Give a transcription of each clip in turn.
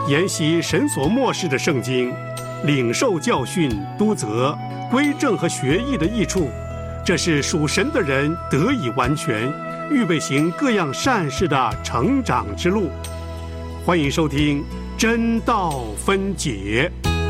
研习神所默示的圣经，领受教训、督责、归正和学艺的益处，这是属神的人得以完全，预备行各样善事的成长之路。欢迎收听真道分解。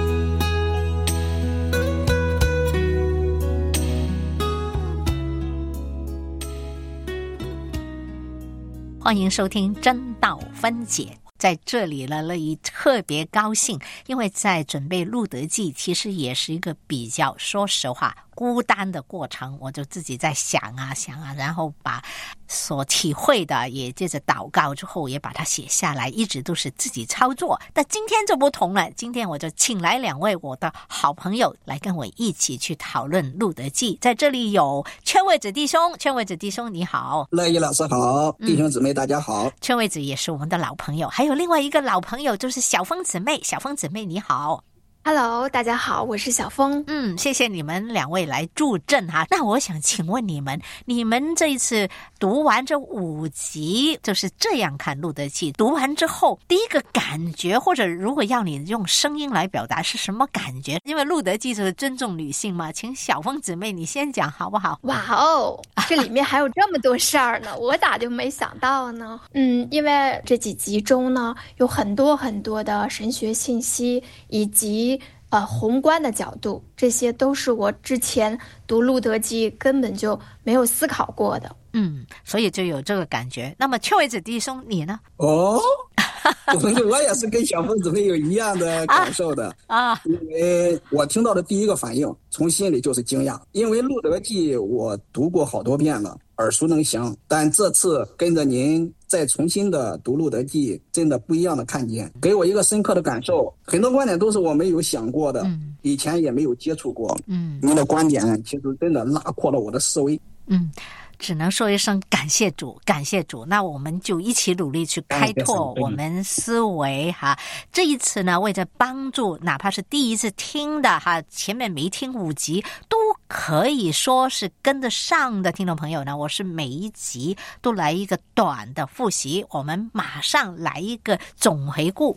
欢迎收听真道分解。在这里呢，乐意特别高兴，因为在准备路德记其实也是一个比较说实话孤单的过程，我就自己在想啊，然后把所体会的也接着祷告之后也把它写下来，一直都是自己操作。但今天就不同了，今天我就请来两位我的好朋友来跟我一起去讨论路德记。在这里有劝慰子弟兄，劝慰子弟兄你好。 乐意老师好，弟兄姊妹大家好。 劝慰子也是我们的老朋友，还有另外一个老朋友就是小峰姊妹，小峰姊妹你好。 Hello， 大家好，我是小峰。 谢谢你们两位来助阵哈。那我想请问你们这一次读完这5集，就是这样看路德记，读完之后第一个感觉，或者如果要你用声音来表达是什么感觉？因为路德记是尊重女性嘛，请小峰姊妹你先讲好不好？ 哇哦，这里面还有这么多事儿呢，我咋就没想到呢？因为这几集中呢，有很多很多的神学信息以及宏观的角度，这些都是我之前读路德记根本就没有思考过的。 所以就有这个感觉。那么劝慰子弟兄你呢？ 我也是跟小峰姊妹有一样的感受的因为我听到的第一个反应从心里就是惊讶，因为路德记我读过好多遍了，耳熟能详，但这次跟着您再重新的读路德记，真的不一样的看见，给我一个深刻的感受。很多观点都是我没有想过的，以前也没有接触过。您的观点其实真的拉阔了我的思维。 只能说一声感谢主，感谢主。那我们就一起努力去开拓我们思维哈。这一次呢，为着帮助哪怕是第一次听的哈，前面没听5集都可以说是跟得上的听众朋友呢，我是每一集都来一个短的复习，我们马上来一个总回顾。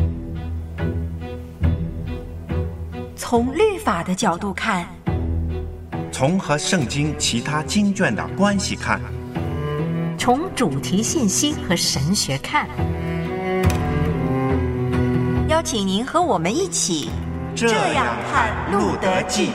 从律法的角度看， 从和圣经其他经卷的关系看， 从主题信息和神学看， 邀请您和我们一起这样看路德记。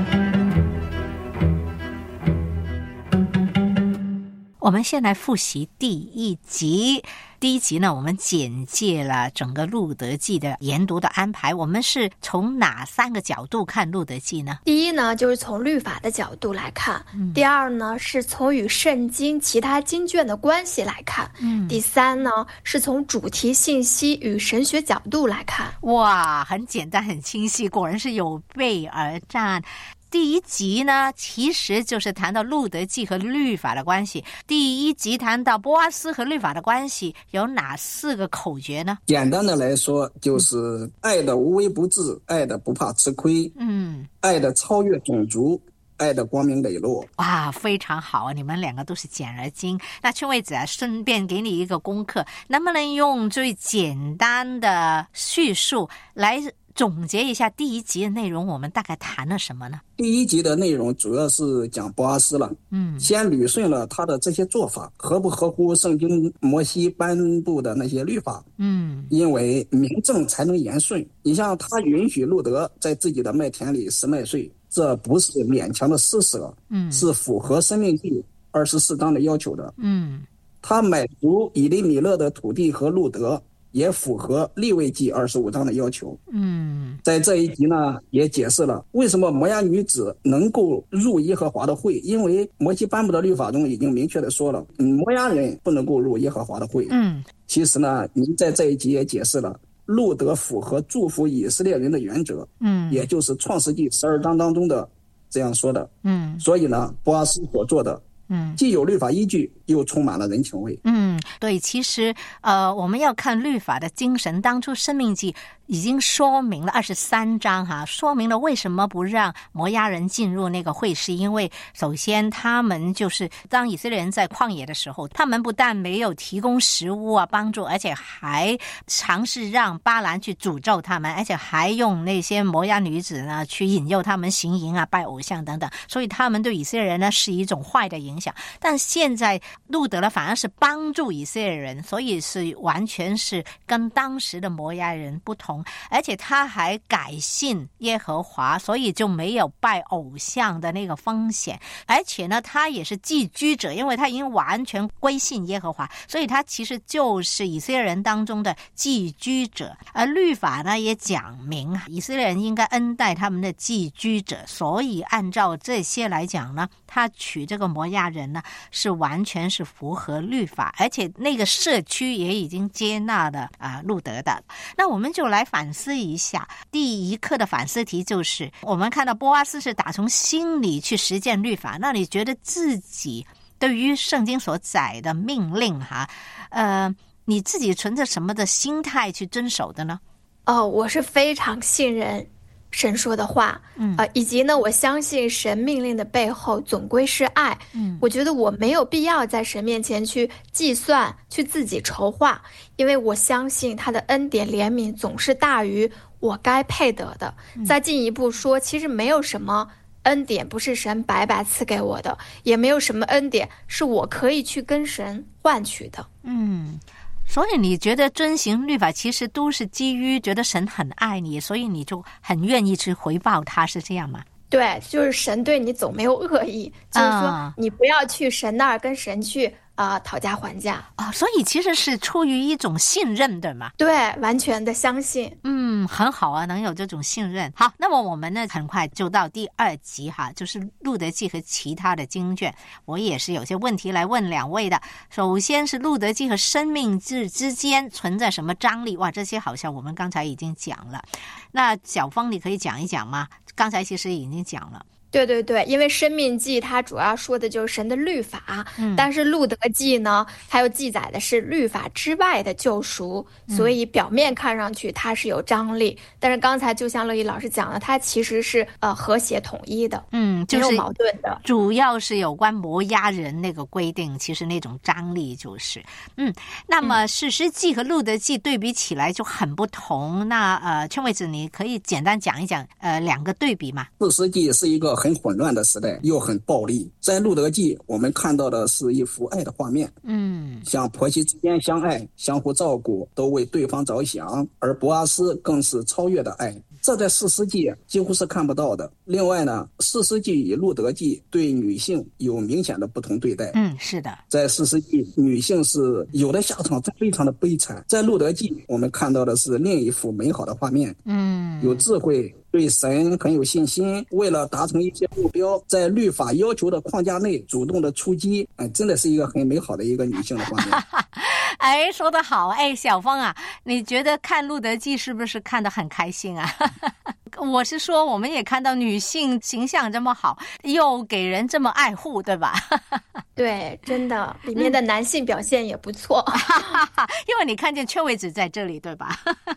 我们先来复习第1集。第1集呢，我们简介了整个路德记的研读的安排。我们是从哪3个角度看路德记呢？ 第一呢，就是从律法的角度来看；第二呢，是从与圣经其他经卷的关系来看；第三呢，是从主题信息与神学角度来看。 哇，很简单，很清晰，果然是有备而战。第1集呢，其实就是谈到路德记和律法的关系。第1集谈到波阿斯和律法的关系，有哪4个口诀呢？ 简单的来说，就是爱的无微不至，爱的不怕吃亏，爱的超越种族，爱的光明磊落。 哇，非常好，你们2个都是简而精。那劝慰子啊，顺便给你一个功课，能不能用最简单的叙述来总结一下第1集的内容，我们大概谈了什么呢？ 第1集的内容主要是讲波阿斯了，先捋顺了他的这些做法合不合乎圣经摩西颁布的那些律法，因为明正才能言顺。你像他允许路德在自己的麦田里拾麦穗，这不是勉强的施舍，是符合申命记24章的要求的。他买足以利米勒的土地和路德，也符合利未记25章的要求。在这1集呢，也解释了为什么摩押女子能够入耶和华的会，因为摩西颁布的律法中已经明确的说了，摩押人不能够入耶和华的会。其实呢，您在这1集也解释了路德符合祝福以色列人的原则，也就是创世纪12章当中的这样说的。所以呢，波阿斯所做的既有律法依据，又充满了人情味。 对，其实我们要看律法的精神。当初申命记已经说明了23章说明了为什么不让摩押人进入那个会师。因为首先他们就是当以色列人在旷野的时候，他们不但没有提供食物帮助，而且还尝试让巴兰去诅咒他们，而且还用那些摩押女子呢去引诱他们行淫拜偶像等等，所以他们对以色列人呢是一种坏的影响。但现在路德呢反而是帮助以色列人，所以是完全是跟当时的摩押人不同，而且他还改信耶和华，所以就没有拜偶像的那个风险。而且呢他也是寄居者，因为他已经完全归信耶和华，所以他其实就是以色列人当中的寄居者。而律法呢也讲明以色列人应该恩待他们的寄居者，所以按照这些来讲呢，他娶这个摩押人呢是完全是符合律法，而且那个社区也已经接纳了路德的。那我们就来反思一下，第一课的反思题就是我们看到波阿斯是打从心里去实践律法，那你觉得自己对于圣经所载的命令你自己存着什么的心态去遵守的呢？ 我是非常信任神说的话，以及呢，我相信神命令的背后总归是爱。我觉得我没有必要在神面前去计算，去自己筹划，因为我相信他的恩典怜悯总是大于我该配得的。再进一步说，其实没有什么恩典不是神白白赐给我的，也没有什么恩典是我可以去跟神换取的。 所以你觉得遵行律法其实都是基于觉得神很爱你，所以你就很愿意去回报他，是这样吗？ 对，就是神对你总没有恶意，就是说你不要去神那儿跟神去讨价还价所以其实是出于一种信任，对吗？ 对，完全的相信。 很好啊，能有这种信任。好，那么我们呢很快就到第2集就是路德记和其他的经卷。我也是有些问题来问两位的。首先是路德记和生命记之间存在什么张力？哇，这些好像我们刚才已经讲了。那小芳你可以讲一讲吗？刚才其实已经讲了。 对对对，因为生命记它主要说的就是神的律法，但是路德记呢，它又记载的是律法之外的救赎，所以表面看上去它是有张力，但是刚才就像乐意老师讲的，它其实是和谐统一的， 就是没有矛盾的。 主要是有关摩押人那个规定，其实那种张力就是那么士师记和路德记对比起来就很不同。那劝慰子你可以简单讲一讲两个对比吗？ 士师记是一个很混乱的时代，又很暴力。在路德记我们看到的是一幅爱的画面，像婆媳之间相爱，相互照顾，都为对方着想，而波阿斯更是超越的爱，这在士师记几乎是看不到的。另外呢，士师记与路德记对女性有明显的不同对待。 是的， 在士师记女性是有的下场非常的悲惨，在路德记我们看到的是另一幅美好的画面，有智慧，对神很有信心，为了达成一些目标，在律法要求的框架内主动的出击，真的是一个很美好的一个女性的画面。 说得好。小芳啊，你觉得看路德记是不是看得很开心啊？我是说我们也看到女性形象这么好，又给人这么爱护，对吧？ 对，真的里面的男性表现也不错。 因为你看见劝慰子在这里，对吧？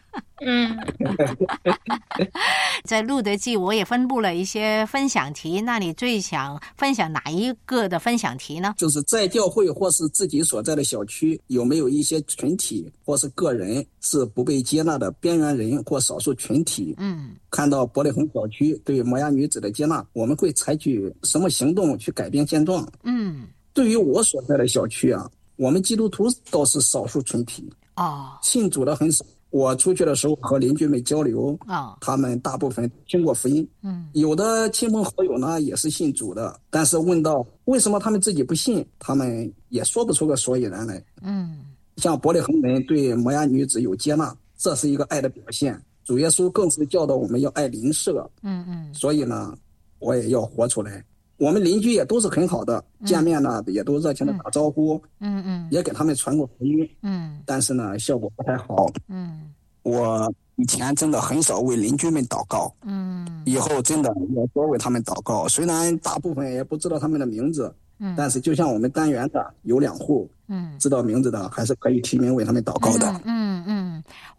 在路德记我也分布了一些分享题，那你最想分享哪一个的分享题呢？ 就是在教会或是自己所在的小区，有没有一些群体或是个人是不被接纳的边缘人或少数群体？看到伯利恒小区对摩押女子的接纳，我们会采取什么行动去改变现状？对于我所在的小区我们基督徒倒是少数群体信主的很少。我出去的时候和邻居们交流他们大部分听过福音，有的亲朋好友呢也是信主的，但是问到为什么他们自己不信，他们也说不出个所以然来。像伯利恒人对摩押女子有接纳，这是一个爱的表现。主耶稣更是教导我们要爱邻舍，所以呢我也要活出来。我们邻居也都是很好的，见面呢也都热情的打招呼，也给他们传过福音，但是呢效果不太好。我以前真的很少为邻居们祷告，以后真的要多为他们祷告。虽然大部分也不知道他们的名字，但是就像我们单元的有2户，知道名字的还是可以提名为他们祷告的。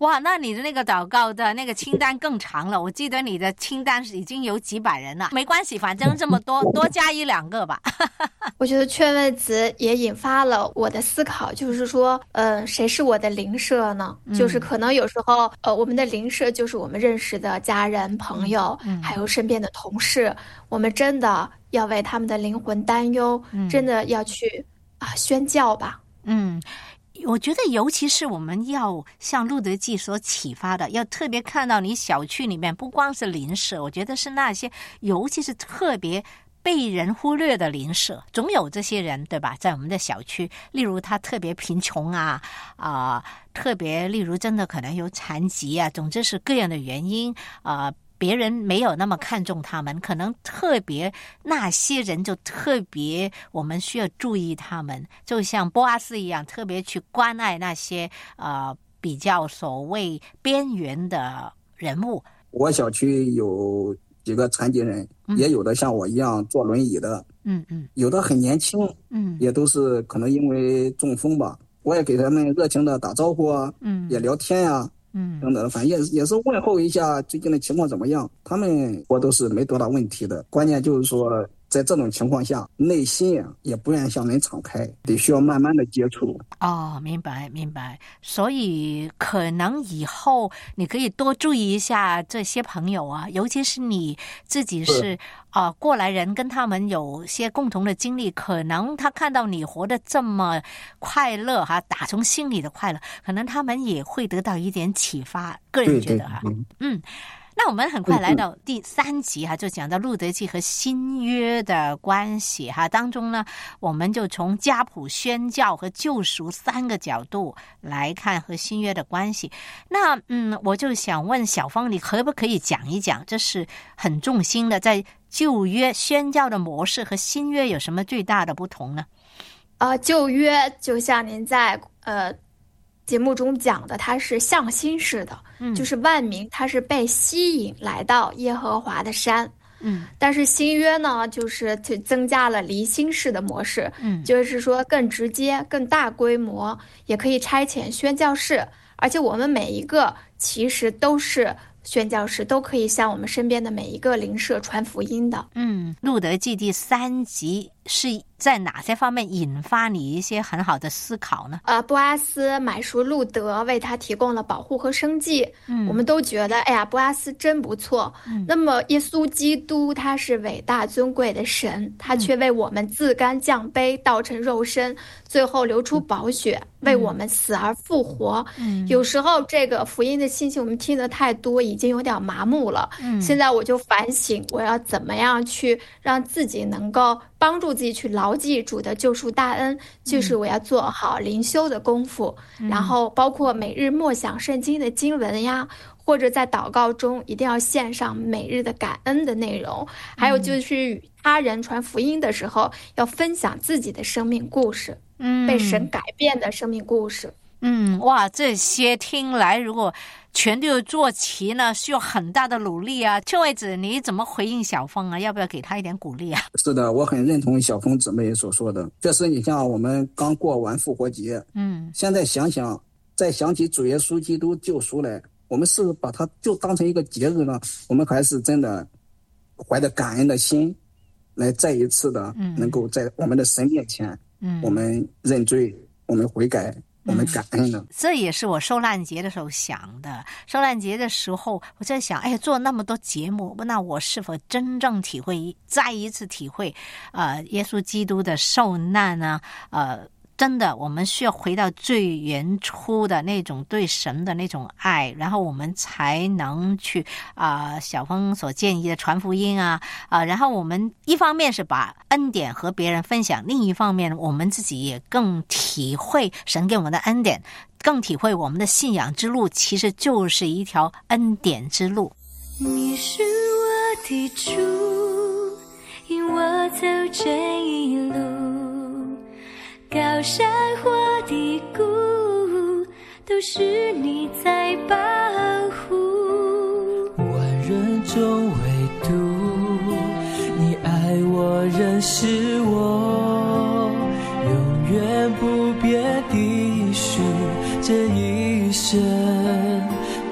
哇，那你的那个祷告的那个清单更长了，我记得你的清单已经有几百人了。没关系，反正这么多，多加一两个吧。 我觉得劝慰子也引发了我的思考，就是说，谁是我的邻舍呢？就是可能有时候，我们的邻舍就是我们认识的家人、朋友，还有身边的同事，我们真的要为他们的灵魂担忧，真的要去宣教吧。 我觉得尤其是我们要像路德记所启发的，要特别看到你小区里面不光是邻舍，我觉得是那些尤其是特别被人忽略的邻舍，总有这些人，对吧？在我们的小区，例如他特别贫穷特别例如真的可能有残疾总之是各样的原因别人没有那么看重他们，可能特别那些人就特别我们需要注意他们，就像波阿斯一样，特别去关爱那些比较所谓边缘的人物。 我小区有几个残疾人，也有的像我一样坐轮椅的，有的很年轻，也都是可能因为中风吧，我也给他们热情的打招呼也聊天等等，反正也是问候一下最近的情况怎么样。他们我都是没多大问题的，关键就是说在这种情况下，内心也不愿向人敞开，得需要慢慢的接触。 明白。所以可能以后你可以多注意一下这些朋友尤其是你自己是过来人，跟他们有些共同的经历，可能他看到你活得这么快乐打从心里的快乐，可能他们也会得到一点启发，个人觉得那我们很快来到第3集就讲到路德记和新约的关系当中呢，我们就从家谱、宣教和救赎3个角度来看和新约的关系。那我就想问小芳，你可不可以讲一讲，这是很重心的，在旧约宣教的模式和新约有什么最大的不同呢？ 旧约就像您在节目中讲的，它是向心式的，就是万民他是被吸引来到耶和华的山。但是新约呢，就是增加了离心式的模式，就是说更直接、更大规模，也可以差遣宣教士，而且我们每一个其实都是宣教士，都可以向我们身边的每一个邻舍传福音的。 路德记第3集是在哪些方面引发你一些很好的思考呢？ 波阿斯买赎路德，为他提供了保护和生计。我们都觉得，哎呀，波阿斯真不错。那么耶稣基督他是伟大尊贵的神，他却为我们自甘降卑，道成肉身，最后流出宝血，为我们死而复活。有时候这个福音的信息我们听得太多，已经有点麻木了。现在我就反省，我要怎么样去让自己能够帮助自己去牢记主的救赎大恩，就是我要做好灵修的功夫，然后包括每日默想圣经的经文呀，或者在祷告中一定要献上每日的感恩的内容，还有就是与他人传福音的时候要分享自己的生命故事，被神改变的生命故事。 哇，这些听来如果全都做齐呢，需要很大的努力秋惠子，你怎么回应小峰要不要给他一点鼓励是的，我很认同小峰姊妹所说的。确实，你像我们刚过完复活节，现在想想，再想起主耶稣基督救赎来，我们是把它就当成一个节日呢，我们还是真的怀着感恩的心，来再一次的能够在我们的神面前，我们认罪，我们悔改。我们感恩呢， 这也是我受难节的时候想的。受难节的时候，我在想，做那么多节目，那我是否真正体会，再一次体会，耶稣基督的受难呢？真的，我们需要回到最原初的那种对神的那种爱，然后我们才能去小峰所建议的传福音然后我们一方面是把恩典和别人分享，另一方面我们自己也更体会神给我们的恩典，更体会我们的信仰之路其实就是一条恩典之路。 你是我的主，引我走这一路，高山或低谷，都是你在保护。 万人中唯独你爱我，认识我，永远不变的是这一生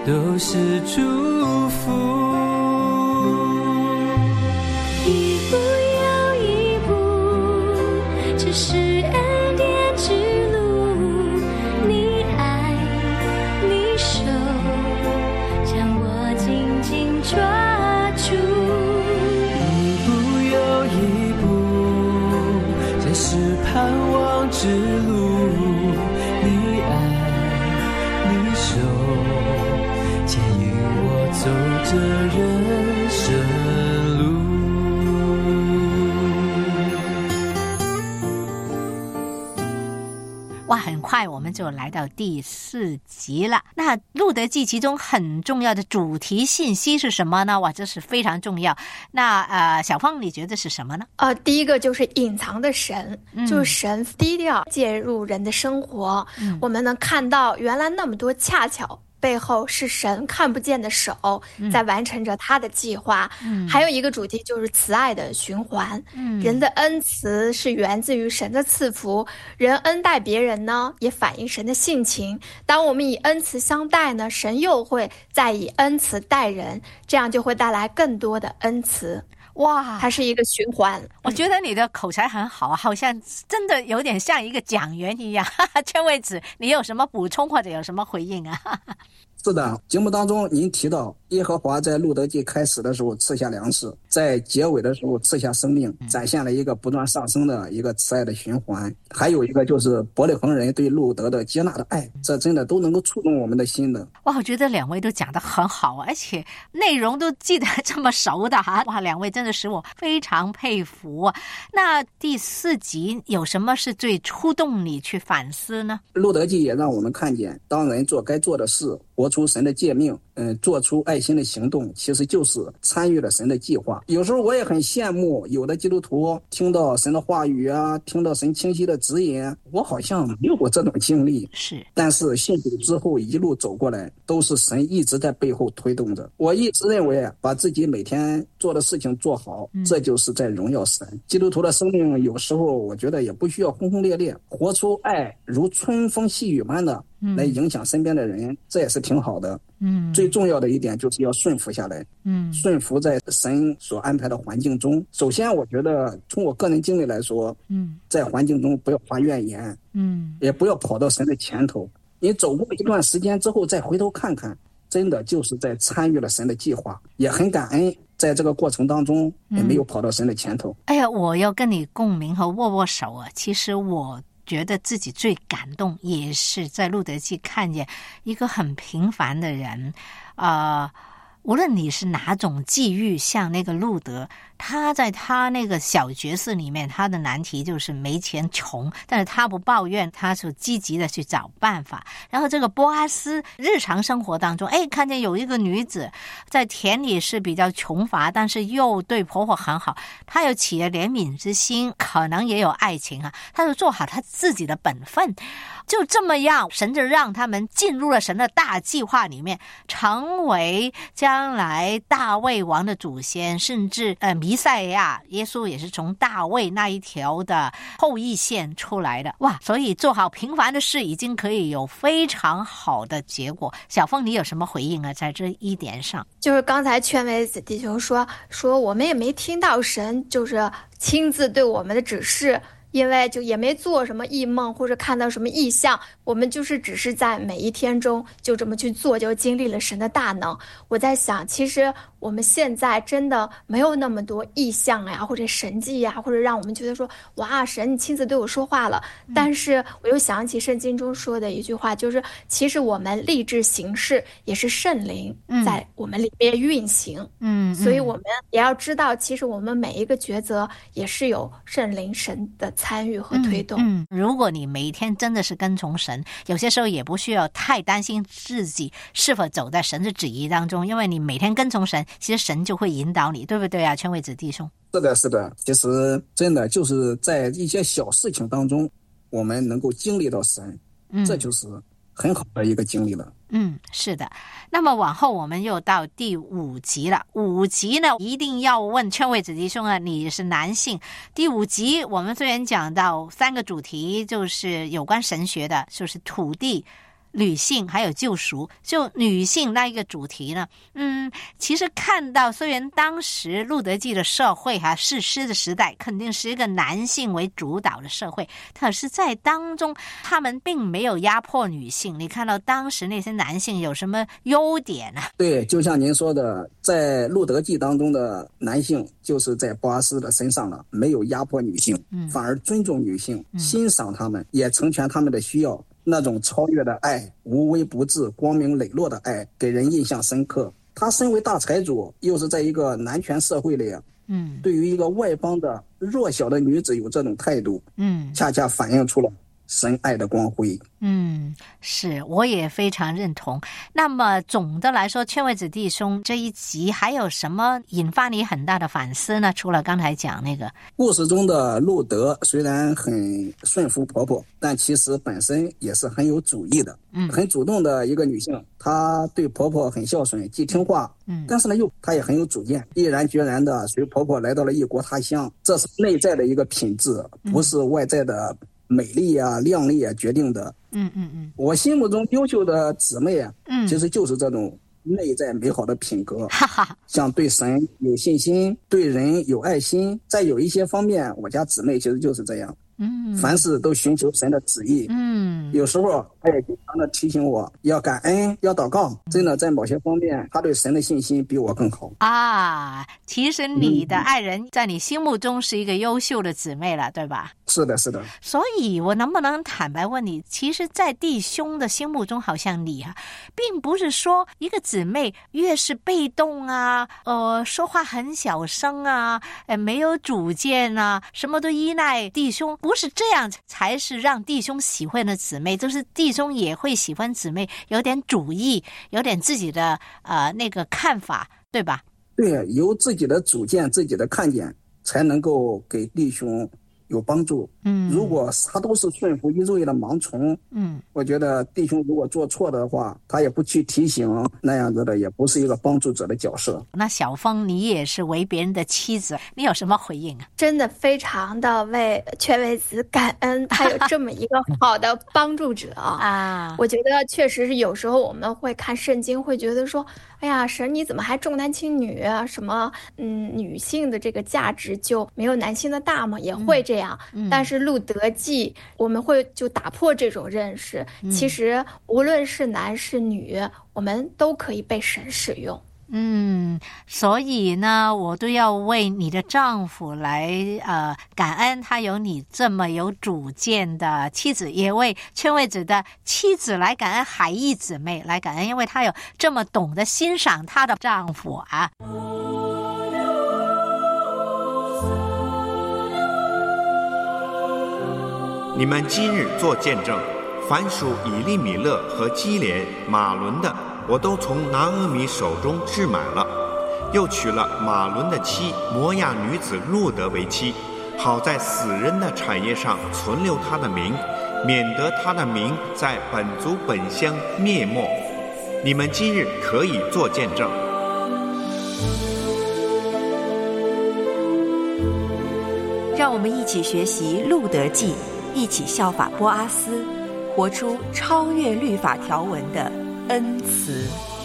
都是祝福。 一步又一步，这是恩典之路，你爱你手将我紧紧抓住。 一步又一步，这是盼望之路，你爱你手牵引我走这人生路。 哇，很快我们就来到第4集了。那路德记其中很重要的主题信息是什么呢？哇，这是非常重要。那小芳你觉得是什么呢？ 第一个就是隐藏的神，就是神低调介入人的生活，我们能看到原来那么多恰巧背后是神看不见的手在完成着他的计划。还有一个主题就是慈爱的循环。人的恩慈是源自于神的赐福，人恩待别人呢，也反映神的性情。当我们以恩慈相待呢，神又会再以恩慈待人，这样就会带来更多的恩慈。 哇， 它是一个循环。 我觉得你的口才很好，好像真的有点像一个讲员一样。圈位子，你有什么补充或者有什么回应啊？ 是的，节目当中您提到耶和华在路德记开始的时候赐下粮食，在结尾的时候赐下生命，展现了一个不断上升的一个慈爱的循环。还有一个就是伯利恒人对路德的接纳的爱，这真的都能够触动我们的心的。 哇，我觉得两位都讲得很好，而且内容都记得这么熟的哈。哇，两位真的使我非常佩服。那第4集有什么是最触动你去反思呢？ 路德记也让我们看见，当人做该做的事，活出神的诫命，做出爱心的行动，其实就是参与了神的计划。有时候我也很羡慕有的基督徒听到神的话语啊，听到神清晰的指引，我好像没有过这种经历。 是， 但是信主之后一路走过来，都是神一直在背后推动着。我一直认为把自己每天做的事情做好，这就是在荣耀神。基督徒的生命有时候我觉得也不需要轰轰烈烈，活出爱如春风细雨般的来影响身边的人，这也是挺好的。最重要的一点就是要顺服下来，顺服在神所安排的环境中。首先我觉得从我个人经历来说，在环境中不要发怨言，也不要跑到神的前头。你走过一段时间之后再回头看看，真的就是在参与了神的计划，也很感恩在这个过程当中也没有跑到神的前头。 哎呀，我要跟你共鸣和握握手啊！其实我觉得自己最感动也是在路德记看见一个很平凡的人，无论你是哪种际遇，像那个路德，他在他那个小角色里面，他的难题就是没钱穷，但是他不抱怨，他是积极的去找办法。然后这个波阿斯日常生活当中，看见有一个女子在田里是比较穷乏，但是又对婆婆很好，他有起了怜悯之心，可能也有爱情啊，他就做好他自己的本分。就这么样，神就让他们进入了神的大计划里面，成为将来大卫王的祖先，甚至弥赛亚耶稣也是从大卫那一条的后裔线出来的。哇，所以做好平凡的事已经可以有非常好的结果。小凤你有什么回应啊？在这一点上， 就是刚才劝慰子弟兄说我们也没听到神就是亲自对我们的指示，因为就也没做什么异梦或者看到什么异象，我们就是只是在每一天中就这么去做，就经历了神的大能。我在想，其实我们现在真的没有那么多异象呀，或者神迹呀，或者让我们觉得说哇，神你亲自对我说话了。但是我又想起圣经中说的一句话，就是其实我们立志行事也是圣灵在我们里面运行。所以我们也要知道，其实我们每一个抉择也是有圣灵神的参与和推动。 如果你每一天真的是跟从神，有些时候也不需要太担心自己是否走在神的旨意当中，因为你每天跟从神，其实神就会引导你，对不对啊，圈位子弟兄？ 是的，其实真的就是在一些小事情当中，我们能够经历到神，这就是很好的一个经历了。 是的。那么往后我们又到第5集了。5集呢，一定要问圈位子弟兄啊，你是男性。第5集我们虽然讲到3个主题，就是有关神学的，就是土地、 女性还有救赎，就女性那一个主题呢，其实看到虽然当时路德记的社会士师的时代肯定是一个男性为主导的社会，可是在当中他们并没有压迫女性。你看到当时那些男性有什么优点呢？ 对，就像您说的，在路德记当中的男性就是在波阿斯的身上了，没有压迫女性，反而尊重女性，欣赏他们，也成全他们的需要。那种超越的爱，无微不至、光明磊落的爱，给人印象深刻。他身为大财主，又是在一个男权社会里，对于一个外邦的弱小的女子有这种态度，恰恰反映出了神爱的光辉。 是，我也非常认同。那么总的来说，劝慰子弟兄这一集还有什么引发你很大的反思呢？除了刚才讲那个故事中的路德虽然很顺服婆婆，但其实本身也是很有主意的，很主动的一个女性。她对婆婆很孝顺，既听话，但是呢她也很有主见，毅然决然的随婆婆来到了异国他乡。这是内在的一个品质，不是外在的美丽啊、靓丽啊决定的。我心目中优秀的姊妹啊，其实就是这种内在美好的品格，像对神有信心，对人有爱心。再有一些方面，我家姊妹其实就是这样，凡事都寻求神的旨意。有时候他也经常的提醒我要感恩，要祷告。真的在某些方面，他对神的信心比我更好啊。其实你的爱人在你心目中是一个优秀的姊妹了，对吧？ 是的，是的。 所以我能不能坦白问你，其实在弟兄的心目中，好像你并不是说一个姊妹越是被动啊，说话很小声啊，没有主见啊，什么都依赖弟兄，不是这样才是让弟兄喜欢的姊妹，就是弟兄也会喜欢姊妹有点主意，有点自己的那个看法，对吧？ 对，有自己的主见、自己的看见，才能够给弟兄有帮助。如果他都是顺服一味的盲从，我觉得弟兄如果做错的话，他也不去提醒，那样子的也不是一个帮助者的角色。 那小峰，你也是为别人的妻子，你有什么回应啊？ 真的非常的为劝慰子感恩，他有这么一个好的帮助者啊！我觉得确实是有时候我们会看圣经，会觉得说，哎呀，神你怎么还重男轻女啊？什么女性的这个价值就没有男性的大吗？也会这样。但是路德记我们会就打破这种认识，其实无论是男是女，我们都可以被神使用。 所以呢，我都要为你的丈夫来感恩，他有你这么有主见的妻子，也为劝慰子的妻子来感恩，海义姊妹来感恩，因为她有这么懂得欣赏她的丈夫啊。 你们今日做见证，凡属以利米勒和基连、马伦的，我都从拿俄米手中置买了，又娶了马伦的妻摩亚女子路德为妻，好在死人的产业上存留他的名，免得他的名在本族本乡灭没。你们今日可以做见证。 让我们一起学习路德记，一起效法波阿斯，活出超越律法条文的恩慈。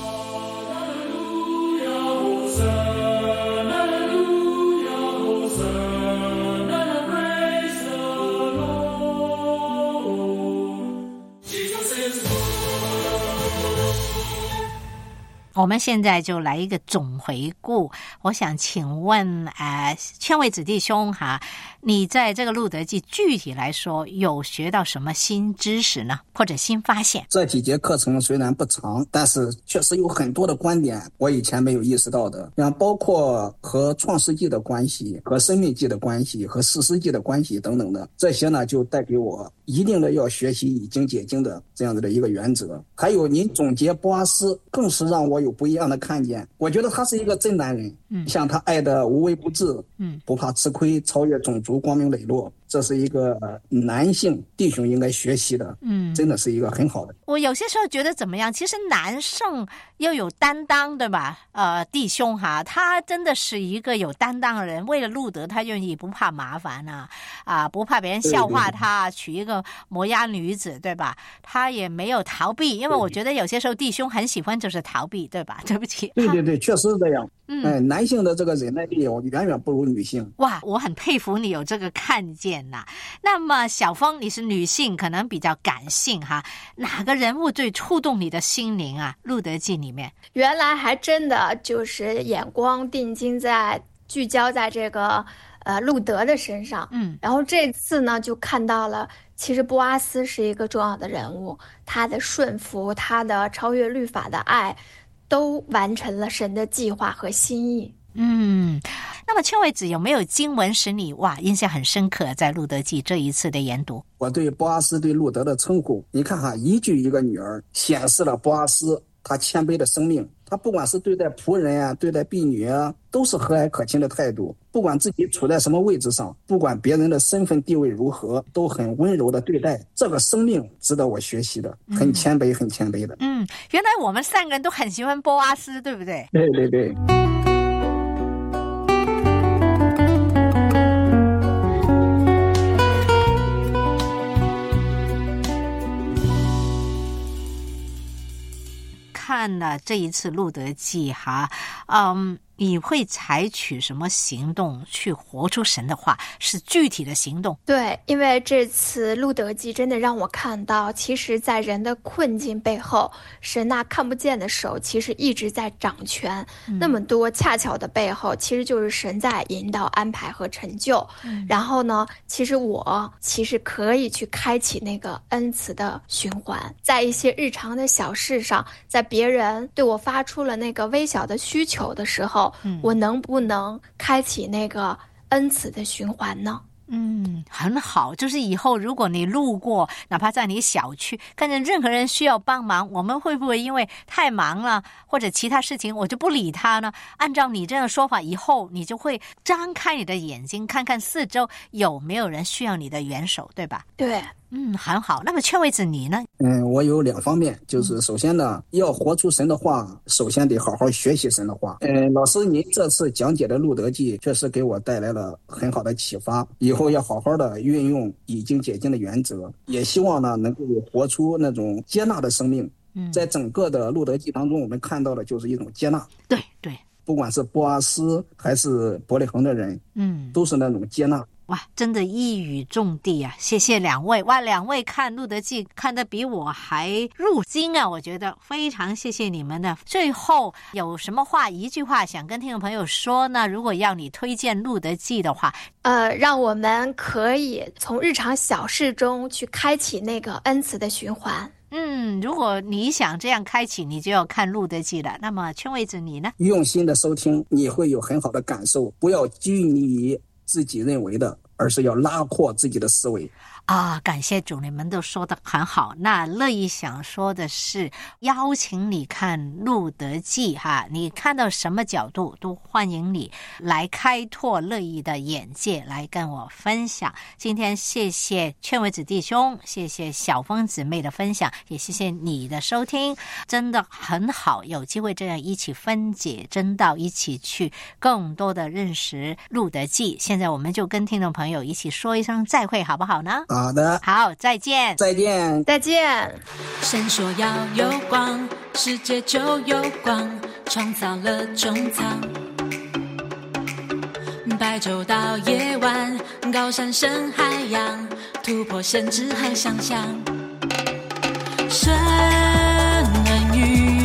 我们现在就来一个总回顾。我想请问劝慰子弟兄你在这个路德记具体来说有学到什么新知识呢，或者新发现？ 这几节课程虽然不长，但是确实有很多的观点我以前没有意识到的，像包括和创世纪的关系、和生命记的关系、和士师记的关系等等的，这些呢就带给我一定的要学习以经解经的这样子的一个原则。还有您总结波阿斯更是让我有不一样的看见，我觉得他是一个真男人，像他爱的无微不至，不怕吃亏，超越种族，光明磊落， 这是一个男性弟兄应该学习的，真的是一个很好的。 我有些时候觉得怎么样？其实男生又有担当，对吧？弟兄哈，他真的是一个有担当的人。为了路德，他愿意不怕麻烦不怕别人笑话他，娶一个摩押女子，对吧？他也没有逃避，因为我觉得有些时候弟兄很喜欢就是逃避，对吧？对不起。 对，确实是这样。男性的这个忍耐力远远不如女性。 哇，我很佩服你有这个看见呐。那么小峰，你是女性，可能比较感性哈，哪个人物最触动你的心灵啊？路德记里面， 原来还真的就是眼光聚焦在这个路德的身上。然后这次呢，就看到了其实波阿斯是一个重要的人物，他的顺服，他的超越律法的爱，都完成了神的计划和心意。 那么邱伟子有没有经文使你印象很深刻？在路德记这一次的研读， 我对波阿斯对路德的称呼，你看哈，一句一个女儿，显示了波阿斯他谦卑的生命。他不管是对待仆人对待婢女都是和蔼可亲的态度。不管自己处在什么位置上，不管别人的身份地位如何，都很温柔的对待。这个生命值得我学习的，很谦卑，很谦卑的。 原来我们3个人都很喜欢波阿斯，对不对？ 对。 看了这一次路德记哈，你会采取什么行动去活出神的话？是具体的行动。 对，因为这次路德记真的让我看到，其实在人的困境背后，神那看不见的手其实一直在掌权。那么多恰巧的背后，其实就是神在引导、安排和成就。然后呢，其实可以去开启那个恩慈的循环，在一些日常的小事上，在别人对我发出了那个微小的需求的时候，我能不能开启那个恩慈的循环呢？ 很好，就是以后如果你路过，哪怕在你小区看见任何人需要帮忙，我们会不会因为太忙了或者其他事情我就不理他呢？按照你这样的说法，以后你就会张开你的眼睛，看看四周有没有人需要你的援手，对吧？ 对。 很好。那么邱伟子你呢？ 我有2方面，就是首先呢，要活出神的话，首先得好好学习神的话。老师您这次讲解的路德记确实给我带来了很好的启发，以后要好好的运用已经解经的原则，也希望呢能够活出那种接纳的生命。在整个的路德记当中，我们看到的就是一种接纳。 对， 不管是波阿斯还是伯利恒的人，都是那种接纳。 真的一语中的啊！谢谢2位。2位看路德记看得比我还入心啊！我觉得非常谢谢你们的。最后有什么一句话想跟听众朋友说呢？如果要你推荐路德记的话， 让我们可以从日常小事中去开启那个恩慈的循环。 如果你想这样开启，你就要看路德记了。那么邱伟子你呢？ 用心的收听，你会有很好的感受，不要拘泥于自己认为的，而是要拉阔自己的思维。 感谢主，你们都说得很好。那乐意想说的是，邀请你看路德记哈，你看到什么角度都欢迎你来开拓乐意的眼界，来跟我分享。今天谢谢劝伟子弟兄，谢谢小峰姊妹的分享，也谢谢你的收听，真的很好，有机会这样一起分解真道，一起去更多的认识路德记。现在我们就跟听众朋友一起说一声再会，好不好呢？ 好的， 好，再见。 神说要有光，世界就有光，创造了穹苍。白昼到夜晚，高山深海洋，突破限制和想象。神恩与